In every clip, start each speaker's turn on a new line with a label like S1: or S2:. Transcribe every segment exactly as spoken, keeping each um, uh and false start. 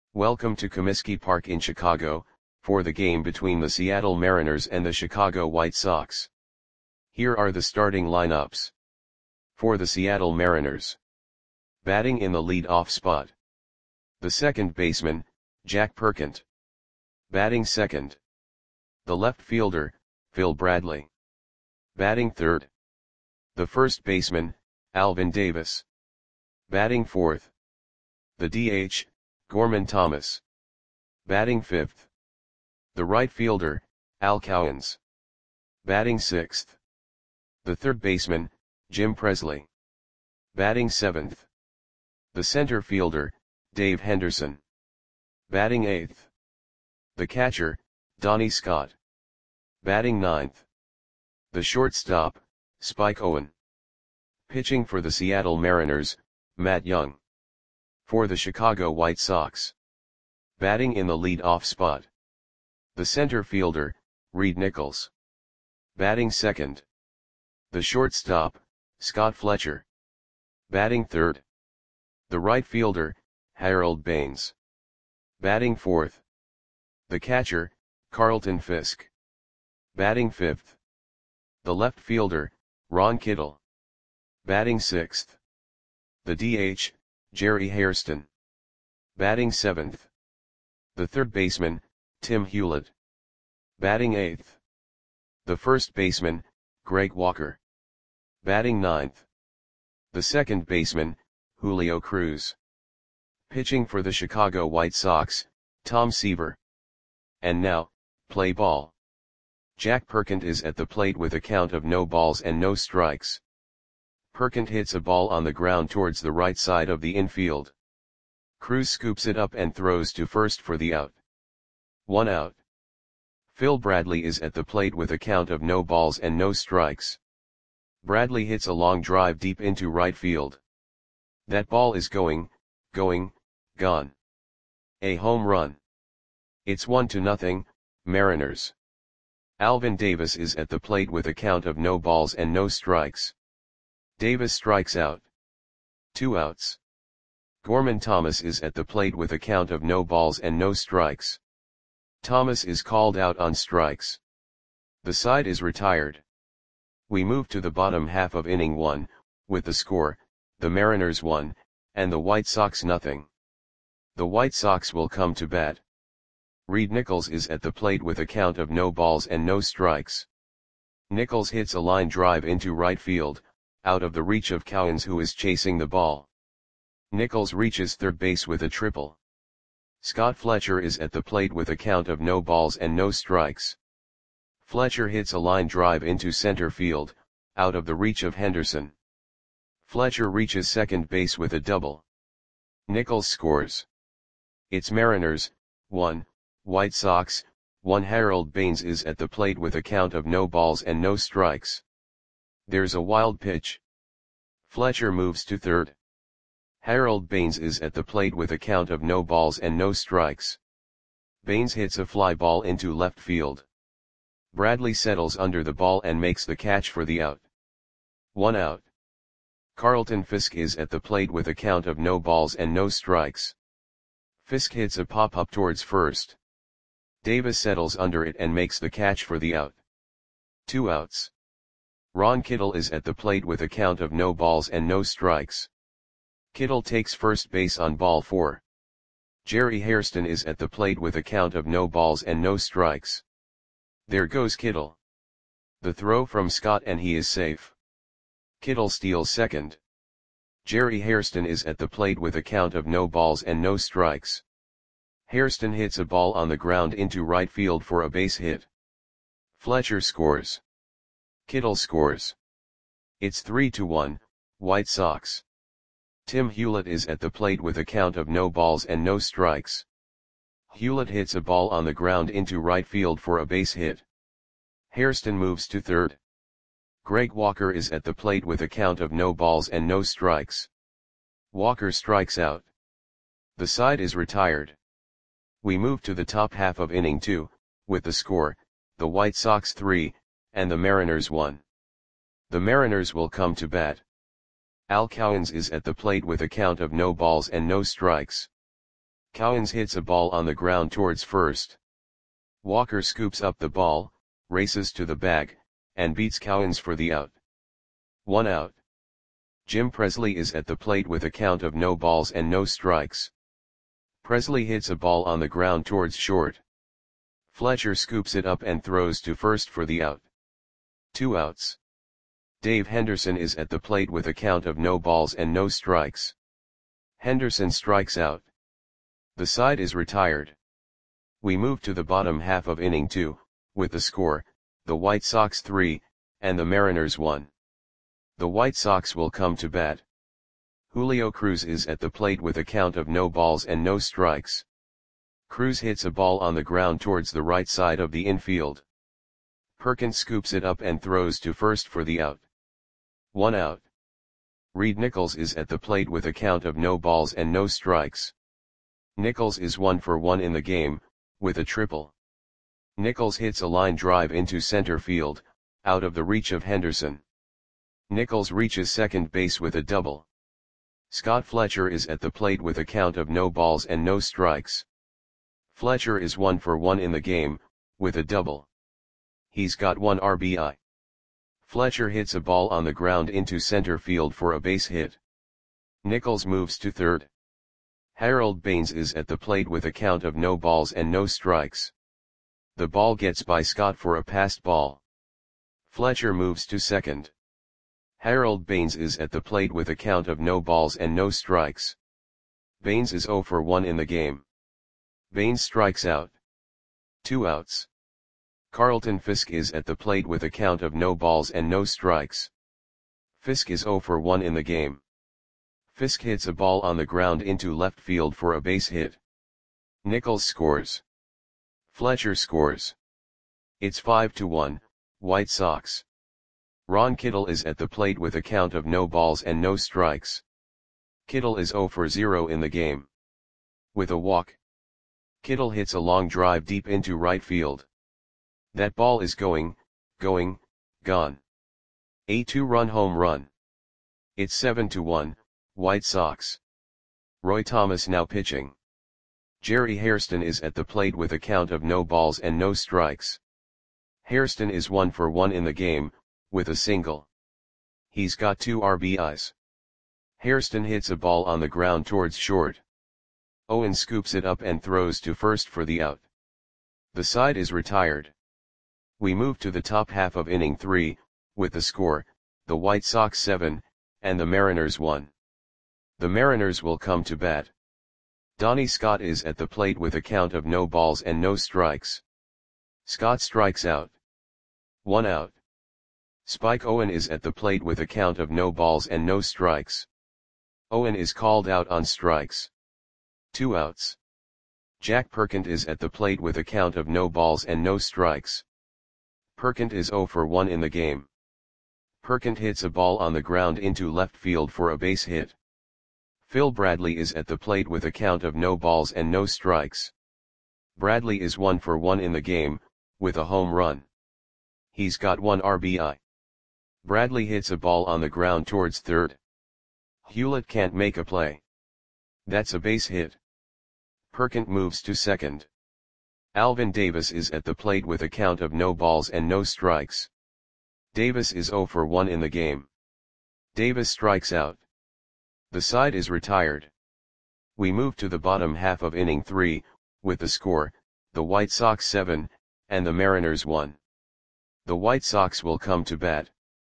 S1: Welcome to Comiskey Park in Chicago, for the game between the Seattle Mariners and the Chicago White Sox. Here are the starting lineups. For the Seattle Mariners. Batting in the lead-off spot. The second baseman, Jack Perkent. Batting second. The left fielder, Phil Bradley. Batting third. The first baseman, Alvin Davis. Batting fourth. The D H, Gorman Thomas. Batting fifth. The right fielder, Al Cowens. Batting sixth. The third baseman, Jim Presley. Batting seventh. The center fielder, Dave Henderson. Batting eighth. The catcher, Donnie Scott. Batting ninth. The shortstop, Spike Owen. Pitching for the Seattle Mariners, Matt Young. For the Chicago White Sox. Batting in the lead-off spot. The center fielder, Reed Nichols. Batting second. The shortstop, Scott Fletcher. Batting third. The right fielder, Harold Baines. Batting fourth. The catcher, Carlton Fisk. Batting fifth. The left fielder, Ron Kittle. Batting sixth. The D H, Jerry Hairston. Batting seventh. The third baseman, Tim Hewlett. Batting eighth. The first baseman, Greg Walker. Batting ninth. The second baseman, Julio Cruz. Pitching for the Chicago White Sox, Tom Seaver. And now, play ball. Jack Perkent is at the plate with a count of no balls and no strikes. Perkent hits a ball on the ground towards the right side of the infield. Cruz scoops it up and throws to first for the out. One out. Phil Bradley is at the plate with a count of no balls and no strikes. Bradley hits a long drive deep into right field. That ball is going, going, gone. A home run. It's one to nothing, Mariners. Alvin Davis is at the plate with a count of no balls and no strikes. Davis strikes out. Two outs. Gorman Thomas is at the plate with a count of no balls and no strikes. Thomas is called out on strikes. The side is retired. We move to the bottom half of inning one, with the score, the Mariners one, and the White Sox nothing. The White Sox will come to bat. Reed Nichols is at the plate with a count of no balls and no strikes. Nichols hits a line drive into right field, out of the reach of Cowens, who is chasing the ball. Nichols reaches third base with a triple. Scott Fletcher is at the plate with a count of no balls and no strikes. Fletcher hits a line drive into center field, out of the reach of Henderson. Fletcher reaches second base with a double. Nichols scores. It's Mariners, one, White Sox, one. Harold Baines is at the plate with a count of no balls and no strikes. There's a wild pitch. Fletcher moves to third. Harold Baines is at the plate with a count of no balls and no strikes. Baines hits a fly ball into left field. Bradley settles under the ball and makes the catch for the out. One out. Carlton Fisk is at the plate with a count of no balls and no strikes. Fisk hits a pop-up towards first. Davis settles under it and makes the catch for the out. Two outs. Ron Kittle is at the plate with a count of no balls and no strikes. Kittle takes first base on ball four. Jerry Hairston is at the plate with a count of no balls and no strikes. There goes Kittle. The throw from Scott and he is safe. Kittle steals second. Jerry Hairston is at the plate with a count of no balls and no strikes. Hairston hits a ball on the ground into right field for a base hit. Fletcher scores. Kittle scores. It's three to one, White Sox. Tim Hewlett is at the plate with a count of no balls and no strikes. Hewlett hits a ball on the ground into right field for a base hit. Hairston moves to third. Greg Walker is at the plate with a count of no balls and no strikes. Walker strikes out. The side is retired. We move to the top half of inning two, with the score, the White Sox three, and the Mariners one. The Mariners will come to bat. Al Cowens is at the plate with a count of no balls and no strikes. Cowens hits a ball on the ground towards first. Walker scoops up the ball, races to the bag, and beats Cowens for the out. One out. Jim Presley is at the plate with a count of no balls and no strikes. Presley hits a ball on the ground towards short. Fletcher scoops it up and throws to first for the out. Two outs. Dave Henderson is at the plate with a count of no balls and no strikes. Henderson strikes out. The side is retired. We move to the bottom half of inning two, with the score, the White Sox three, and the Mariners one. The White Sox will come to bat. Julio Cruz is at the plate with a count of no balls and no strikes. Cruz hits a ball on the ground towards the right side of the infield. Perkins scoops it up and throws to first for the out. One out. Reed Nichols is at the plate with a count of no balls and no strikes. Nichols is one for one in the game, with a triple. Nichols hits a line drive into center field, out of the reach of Henderson. Nichols reaches second base with a double. Scott Fletcher is at the plate with a count of no balls and no strikes. Fletcher is one for one in the game, with a double. He's got one R B I. Fletcher hits a ball on the ground into center field for a base hit. Nichols moves to third. Harold Baines is at the plate with a count of no balls and no strikes. The ball gets by Scott for a passed ball. Fletcher moves to second. Harold Baines is at the plate with a count of no balls and no strikes. Baines is zero for one in the game. Baines strikes out. Two outs. Carlton Fisk is at the plate with a count of no balls and no strikes. Fisk is zero for one in the game. Fisk hits a ball on the ground into left field for a base hit. Nichols scores. Fletcher scores. It's five to one, White Sox. Ron Kittle is at the plate with a count of no balls and no strikes. Kittle is zero for zero in the game. With a walk. Kittle hits a long drive deep into right field. That ball is going, going, gone. A two-run home run. It's seven to one, White Sox. Roy Thomas now pitching. Jerry Hairston is at the plate with a count of no balls and no strikes. Hairston is one for one in the game, with a single. He's got two R B Is. Hairston hits a ball on the ground towards short. Owen scoops it up and throws to first for the out. The side is retired. We move to the top half of inning three, with the score, the White Sox seven, and the Mariners one. The Mariners will come to bat. Donnie Scott is at the plate with a count of no balls and no strikes. Scott strikes out. One out. Spike Owen is at the plate with a count of no balls and no strikes. Owen is called out on strikes. Two outs. Jack Perkins is at the plate with a count of no balls and no strikes. Perkins is zero for one in the game. Perkins hits a ball on the ground into left field for a base hit. Phil Bradley is at the plate with a count of no balls and no strikes. Bradley is one for one in the game, with a home run. He's got one R B I. Bradley hits a ball on the ground towards third. Hewlett can't make a play. That's a base hit. Perkins moves to second. Alvin Davis is at the plate with a count of no balls and no strikes. Davis is zero for one in the game. Davis strikes out. The side is retired. We move to the bottom half of inning three, with the score, the White Sox seven, and the Mariners one. The White Sox will come to bat.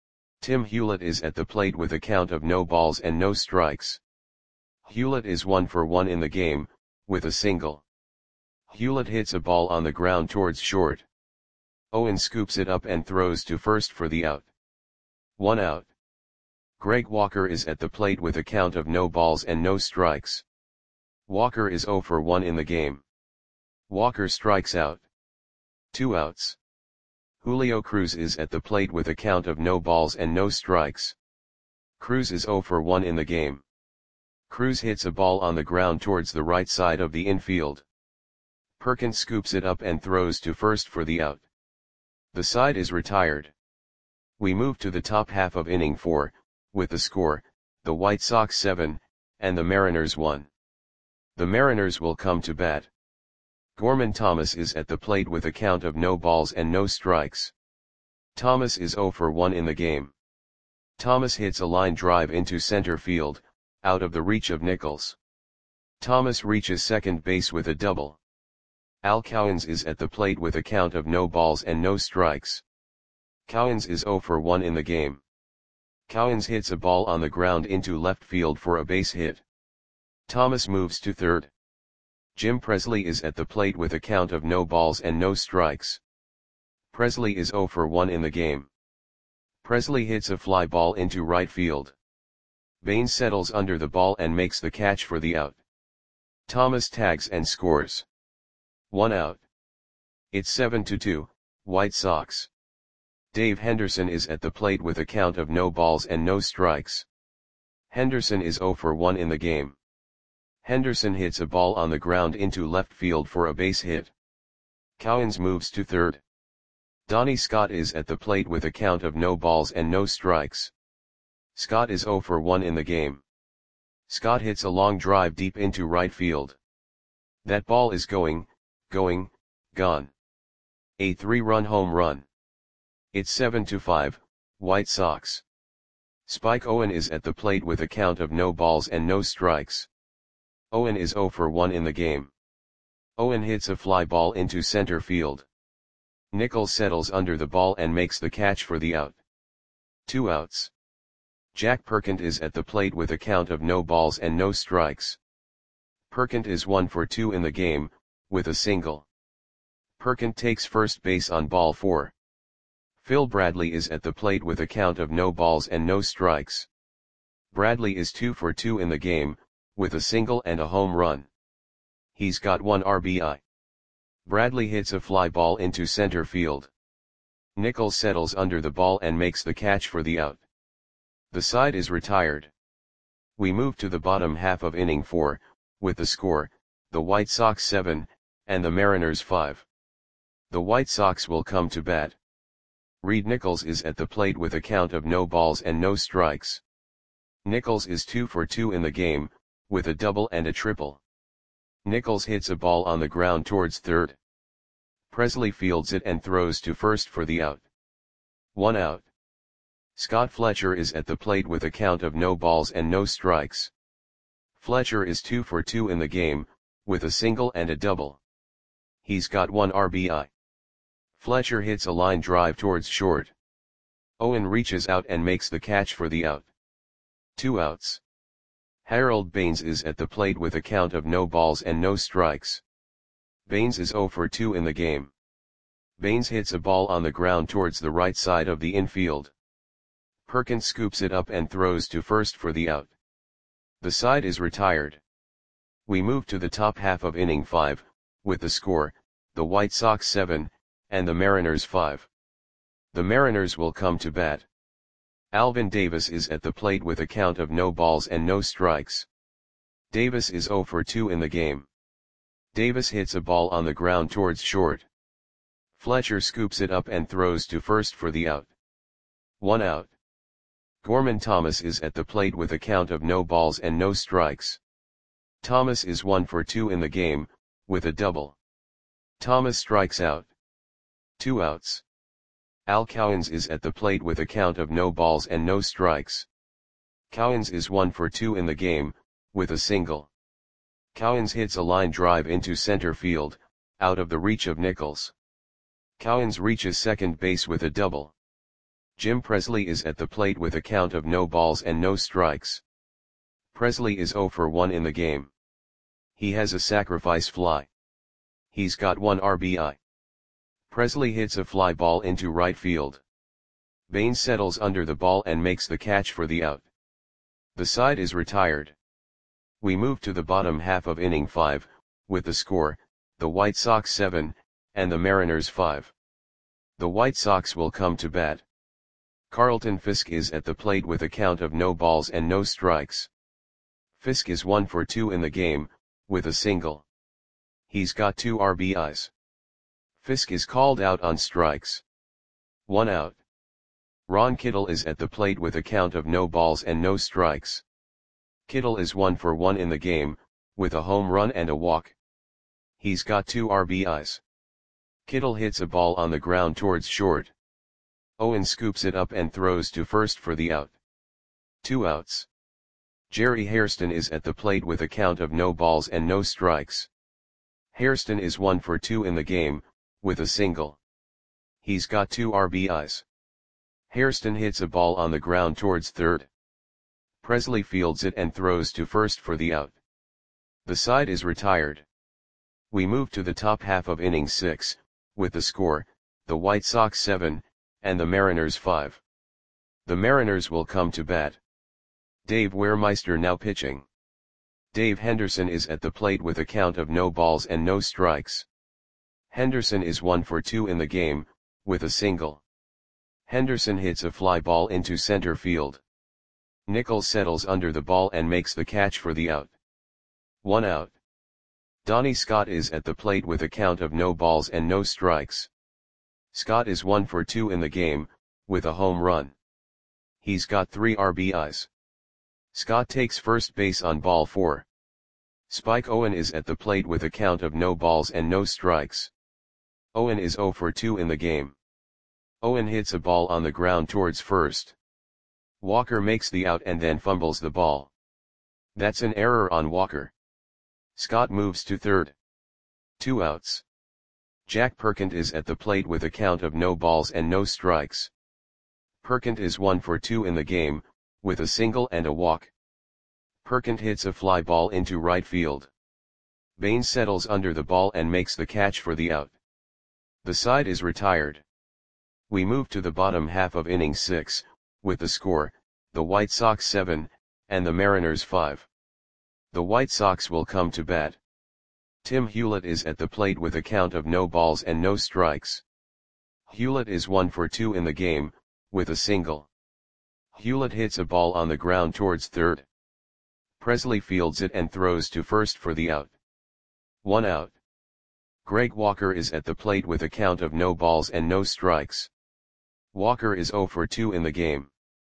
S1: Tim Hewlett is at the plate with a count of no balls and no strikes. Hewlett is one for one in the game, with a single. Hewlett hits a ball on the ground towards short. Owen scoops it up and throws to first for the out. One out. Greg Walker is at the plate with a count of no balls and no strikes. Walker is zero for one in the game. Walker strikes out. Two outs. Julio Cruz is at the plate with a count of no balls and no strikes. Cruz is zero for one in the game. Cruz hits a ball on the ground towards the right side of the infield. Perkins scoops it up and throws to first for the out. The side is retired. We move to the top half of inning four, with the score, the White Sox seven, and the Mariners one. The Mariners will come to bat. Gorman Thomas is at the plate with a count of no balls and no strikes. Thomas is zero for one in the game. Thomas hits a line drive into center field, out of the reach of Nichols. Thomas reaches second base with a double. Al Cowens is at the plate with a count of no balls and no strikes. Cowens is zero for one in the game. Cowens hits a ball on the ground into left field for a base hit. Thomas moves to third. Jim Presley is at the plate with a count of no balls and no strikes. Presley is zero for one in the game. Presley hits a fly ball into right field. Baines settles under the ball and makes the catch for the out. Thomas tags and scores. One out. It's seven to two, White Sox. Dave Henderson is at the plate with a count of no balls and no strikes. Henderson is zero for one in the game. Henderson hits a ball on the ground into left field for a base hit. Cowens moves to third. Donnie Scott is at the plate with a count of no balls and no strikes. Scott is zero for one in the game. Scott hits a long drive deep into right field. That ball is going, going, gone. A three-run home run. It's seven to five, White Sox. Spike Owen is at the plate with a count of no balls and no strikes. Owen is zero for one in the game. Owen hits a fly ball into center field. Nichols settles under the ball and makes the catch for the out. Two outs. Jack Perkins is at the plate with a count of no balls and no strikes. Perkins is one for two in the game, with a single. Perkins takes first base on ball four. Phil Bradley is at the plate with a count of no balls and no strikes. Bradley is two for two in the game, with a single and a home run. He's got one R B I. Bradley hits a fly ball into center field. Nichols settles under the ball and makes the catch for the out. The side is retired. We move to the bottom half of inning four, with the score, the White Sox seven, and the Mariners five. The White Sox will come to bat. Reed Nichols is at the plate with a count of no balls and no strikes. Nichols is two for two in the game, with a double and a triple. Nichols hits a ball on the ground towards third. Presley fields it and throws to first for the out. One out. Scott Fletcher is at the plate with a count of no balls and no strikes. Fletcher is two for two in the game, with a single and a double. He's got one R B I. Fletcher hits a line drive towards short. Owen reaches out and makes the catch for the out. Two outs. Harold Baines is at the plate with a count of no balls and no strikes. Baines is zero for two in the game. Baines hits a ball on the ground towards the right side of the infield. Perkins scoops it up and throws to first for the out. The side is retired. We move to the top half of inning five, with the score, the White Sox seven, and the Mariners five. The Mariners will come to bat. Alvin Davis is at the plate with a count of no balls and no strikes. Davis is zero for two in the game. Davis hits a ball on the ground towards short. Fletcher scoops it up and throws to first for the out. One out. Gorman Thomas is at the plate with a count of no balls and no strikes. Thomas is one for two in the game, with a double. Thomas strikes out. Two outs. Al Cowens is at the plate with a count of no balls and no strikes. Cowens is one for two in the game, with a single. Cowens hits a line drive into center field, out of the reach of Nichols. Cowens reaches second base with a double. Jim Presley is at the plate with a count of no balls and no strikes. Presley is zero for one in the game. He has a sacrifice fly. He's got one R B I. Presley hits a fly ball into right field. Baines settles under the ball and makes the catch for the out. The side is retired. We move to the bottom half of inning five, with the score, the White Sox seven, and the Mariners five. The White Sox will come to bat. Carlton Fisk is at the plate with a count of no balls and no strikes. Fisk is one for two in the game, with a single. He's got two R B Is. Fisk is called out on strikes. One out. Ron Kittle is at the plate with a count of no balls and no strikes. Kittle is one for one in the game, with a home run and a walk. He's got two R B Is. Kittle hits a ball on the ground towards short. Owen scoops it up and throws to first for the out. Two outs. Jerry Hairston is at the plate with a count of no balls and no strikes. Hairston is one for two in the game, with a single. He's got two R B Is. Hairston hits a ball on the ground towards third. Presley fields it and throws to first for the out. The side is retired. We move to the top half of inning six, with the score, the White Sox seven, and the Mariners five. The Mariners will come to bat. Dave Wehrmeister now pitching. Dave Henderson is at the plate with a count of no balls and no strikes. Henderson is one for two in the game, with a single. Henderson hits a fly ball into center field. Nichols settles under the ball and makes the catch for the out. One out. Donnie Scott is at the plate with a count of no balls and no strikes. Scott is one for two in the game, with a home run. He's got three R B Is. Scott takes first base on ball four. Spike Owen is at the plate with a count of no balls and no strikes. Owen is zero for two in the game. Owen hits a ball on the ground towards first. Walker makes the out and then fumbles the ball. That's an error on Walker. Scott moves to third. Two outs. Jack Perkins is at the plate with a count of no balls and no strikes. Perkins is one for two in the game, with a single and a walk. Perkins hits a fly ball into right field. Baines settles under the ball and makes the catch for the out. The side is retired. We move to the bottom half of inning six, with the score, the White Sox seven, and the Mariners five. The White Sox will come to bat. Tim Hewlett is at the plate with a count of no balls and no strikes. Hewlett is one for two in the game, with a single. Hewlett hits a ball on the ground towards third. Presley fields it and throws to first for the out. One out. Greg Walker is at the plate with a count of no balls and no strikes. Walker is zero for two in the game.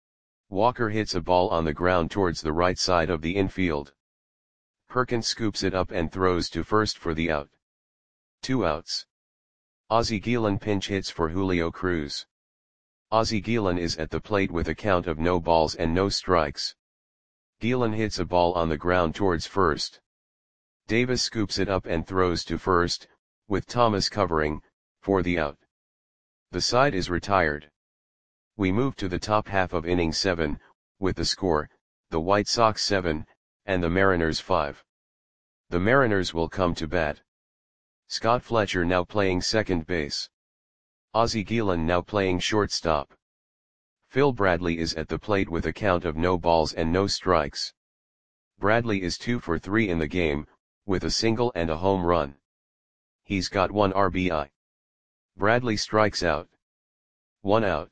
S1: Walker hits a ball on the ground towards the right side of the infield. Perkins scoops it up and throws to first for the out. Two outs. Ozzie Guillen pinch hits for Julio Cruz. Ozzie Guillen is at the plate with a count of no balls and no strikes. Guillen hits a ball on the ground towards first. Davis scoops it up and throws to first, with Thomas covering, for the out. The side is retired. We move to the top half of inning seven, with the score, the White Sox seven, and the Mariners five. The Mariners will come to bat. Scott Fletcher now playing second base. Ozzie Guillen now playing shortstop. Phil Bradley is at the plate with a count of no balls and no strikes. Bradley is two for three in the game, with a single and a home run. He's got one R B I. Bradley strikes out. One out.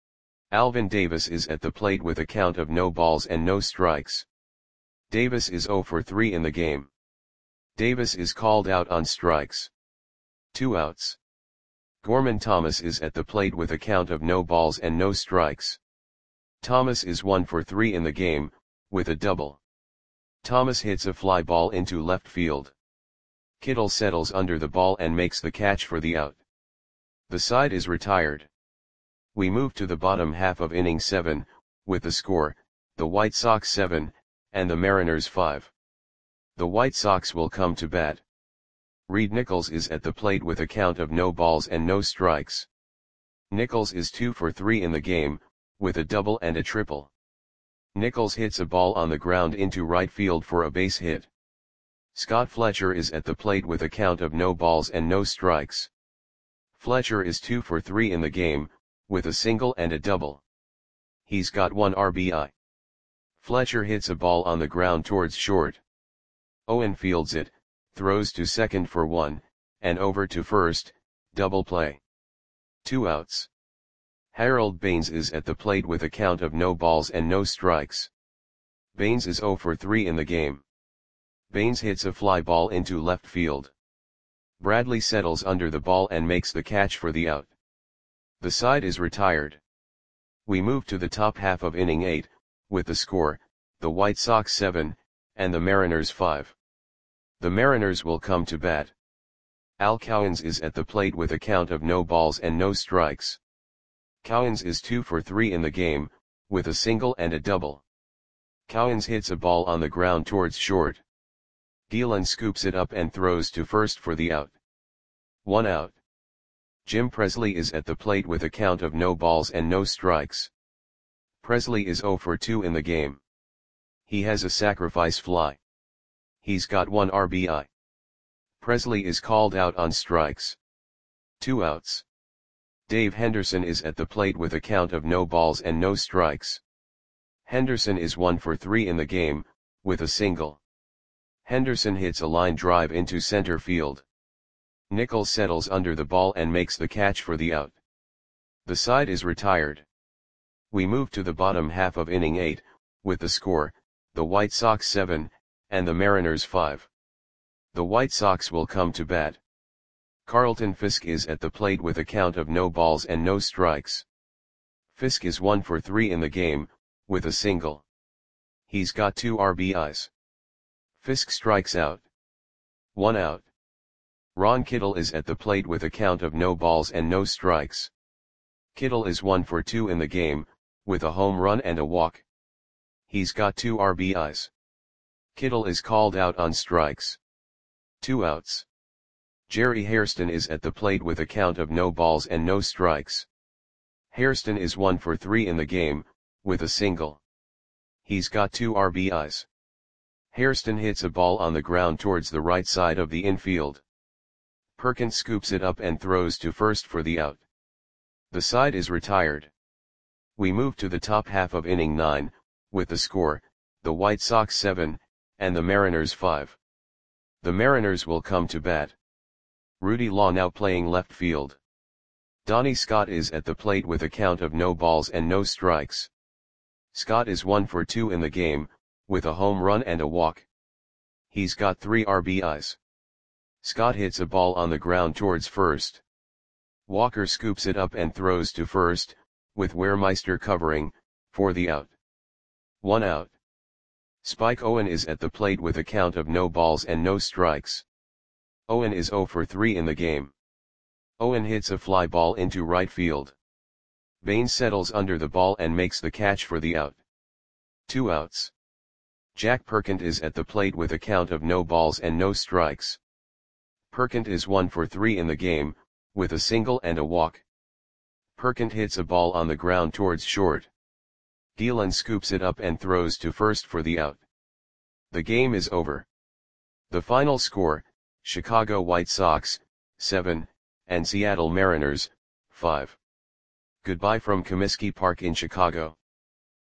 S1: Alvin Davis is at the plate with a count of no balls and no strikes. Davis is zero for three in the game. Davis is called out on strikes. Two outs. Gorman Thomas is at the plate with a count of no balls and no strikes. Thomas is one for three in the game, with a double. Thomas hits a fly ball into left field. Kittle settles under the ball and makes the catch for the out. The side is retired. We move to the bottom half of inning seven, with the score, the White Sox seven, and the Mariners five. The White Sox will come to bat. Reed Nichols is at the plate with a count of no balls and no strikes. Nichols is two for three in the game, with a double and a triple. Nichols hits a ball on the ground into right field for a base hit. Scott Fletcher is at the plate with a count of no balls and no strikes. Fletcher is two for three in the game, with a single and a double. He's got one R B I. Fletcher hits a ball on the ground towards short. Owen fields it, throws to second for one, and over to first, double play. Two outs. Harold Baines is at the plate with a count of no balls and no strikes. Baines is zero for three in the game. Baines hits a fly ball into left field. Bradley settles under the ball and makes the catch for the out. The side is retired. We move to the top half of inning eight, with the score, the White Sox seven, and the Mariners five. The Mariners will come to bat. Al Cowens is at the plate with a count of no balls and no strikes. Cowens is two for three in the game, with a single and a double. Cowens hits a ball on the ground towards short. Dillon scoops it up and throws to first for the out. One out. Jim Presley is at the plate with a count of no balls and no strikes. Presley is zero for two in the game. He has a sacrifice fly. He's got one R B I. Presley is called out on strikes. Two outs. Dave Henderson is at the plate with a count of no balls and no strikes. Henderson is one for three in the game, with a single. Henderson hits a line drive into center field. Nichols settles under the ball and makes the catch for the out. The side is retired. We move to the bottom half of inning eight, with the score, the White Sox seven, and the Mariners five. The White Sox will come to bat. Carlton Fisk is at the plate with a count of no balls and no strikes. Fisk is one for three in the game, with a single. He's got two R B Is. Fisk strikes out. One out. Ron Kittle is at the plate with a count of no balls and no strikes. Kittle is one for two in the game, with a home run and a walk. He's got two R B Is. Kittle is called out on strikes. Two outs. Jerry Hairston is at the plate with a count of no balls and no strikes. Hairston is one for three in the game, with a single. He's got two R B Is. Hairston hits a ball on the ground towards the right side of the infield. Perkins scoops it up and throws to first for the out. The side is retired. We move to the top half of inning nine, with the score, the White Sox seven, and the Mariners five. The Mariners will come to bat. Rudy Law now playing left field. Donnie Scott is at the plate with a count of no balls and no strikes. Scott is one for two in the game, with a home run and a walk. He's got three R B Is. Scott hits a ball on the ground towards first. Walker scoops it up and throws to first, with Wehrmeister covering, for the out. One out. Spike Owen is at the plate with a count of no balls and no strikes. Owen is zero for three in the game. Owen hits a fly ball into right field. Baines settles under the ball and makes the catch for the out. Two outs. Jack Perkins is at the plate with a count of no balls and no strikes. Perkins is one for three in the game, with a single and a walk. Perkins hits a ball on the ground towards short. Dillon scoops it up and throws to first for the out. The game is over. The final score, Chicago White Sox, seven, and Seattle Mariners, five. Goodbye from Comiskey Park in Chicago.